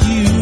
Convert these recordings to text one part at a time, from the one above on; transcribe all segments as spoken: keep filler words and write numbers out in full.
you.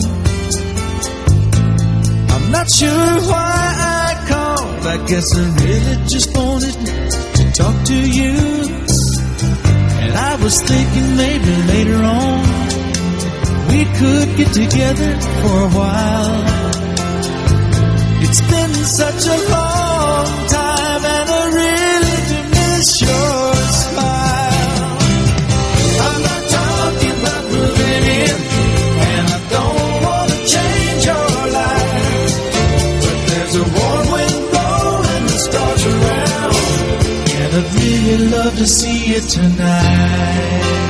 I'm not sure why I called. I guess I really just wanted to talk to you. And I was thinking maybe later on we could get together for a while. It's been such a long time and I really do miss your smile. I'm not talking about moving in, and I don't want to change your life, but there's a warm wind blowing the stars around, and I'd really love to see you tonight.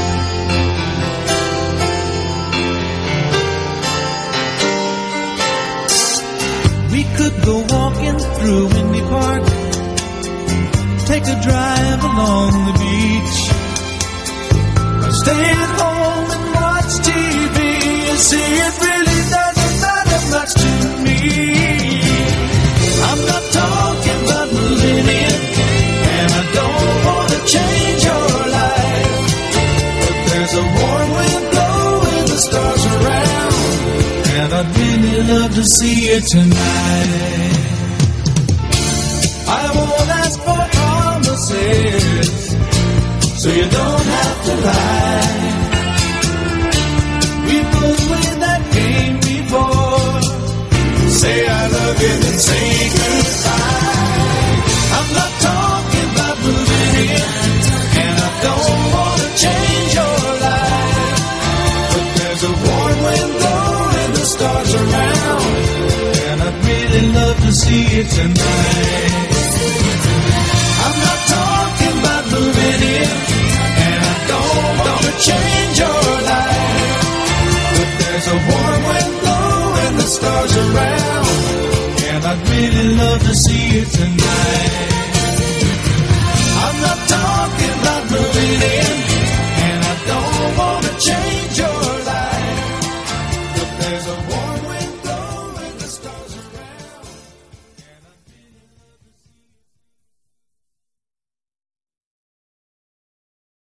We could go walking through Windy Park, take a drive along the beach, or stay at home and watch T V. You see, it really doesn't matter much to me. I'm not talking about moving in, and I don't want to change your life, but there's a warm wind blowing the stars around, and I'd really love to see you tonight. I won't ask for promises, so you don't have to lie. We both played that game before. Say I love you, then say goodbye. I'm not talking about moving in, and I don't want to change your life, but there's a warm wind blowing the stars around, and I'd really love to see you tonight. I'm not talking about moving in, and I don't want to change your life, but there's a warm wind blowing the stars around, and I'd really love to see you tonight. I'm not talking about moving in, and I don't want to change your life, but there's a warm